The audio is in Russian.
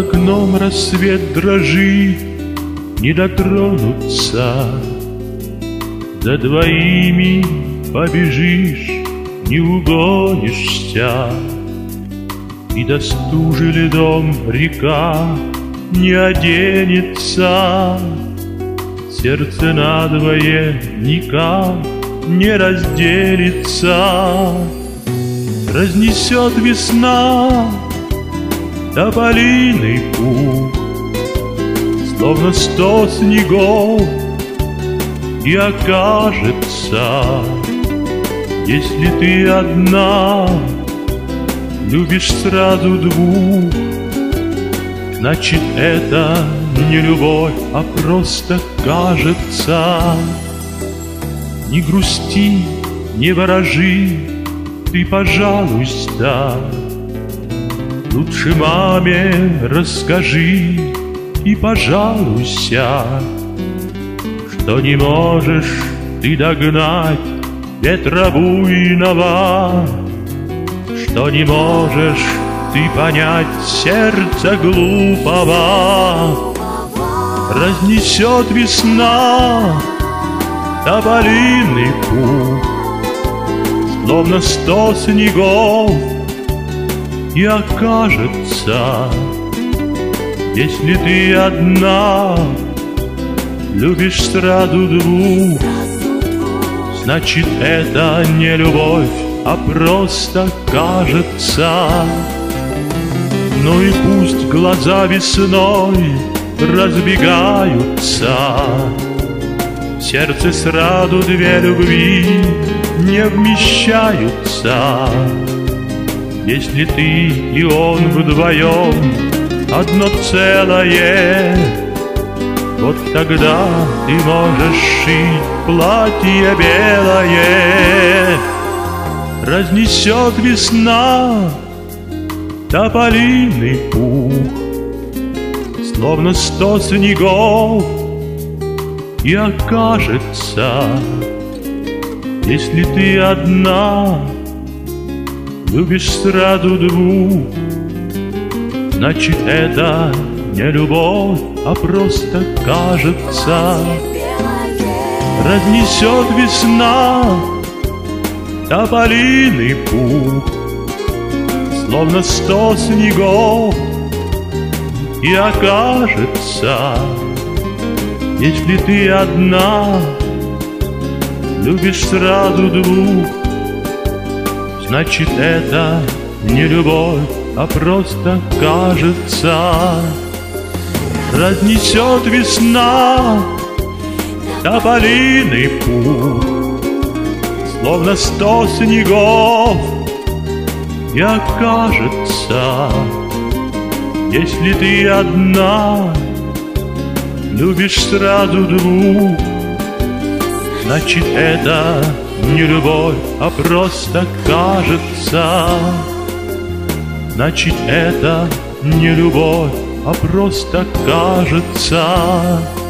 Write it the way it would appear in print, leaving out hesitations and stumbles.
окном рассвет дрожит, не дотронуться. За двоими побежишь, не угонишься, и до стужи льдом река не оденется. Сердце надвое никак не разделится. Разнесет весна тополиный пух, словно 100 снегов, и окажется, если ты одна любишь сразу двух, значит это не любовь, а просто кажется. Не грусти, не ворожи, ты пожалуйста, лучше маме расскажи и пожалуйся, что не можешь ты догнать ветра буйного, что не можешь ты понять сердца глупого. Разнесет весна тополиный пух, словно 100 снегов, и окажется, если ты одна любишь сразу двух, значит это не любовь, а просто кажется. Ну и пусть глаза весной разбегаются, в сердце сразу две любви не вмещаются. Если ты и он вдвоем одно целое, вот тогда ты можешь шить платье белое. Разнесет весна тополиный пух, словно 100 снегов, и окажется, если ты одна любишь сразу двух, значит это не любовь, а просто кажется. Разнесет весна тополиный пух, словно 100 снегов, и окажется, если ты одна любишь сразу двух, значит это не любовь, а просто кажется. Разнесет весна тополиный пух, словно 100 снегов, и окажется, если ты одна любишь сразу двух, значит это не любовь, а просто кажется. Значит это не любовь, а просто кажется.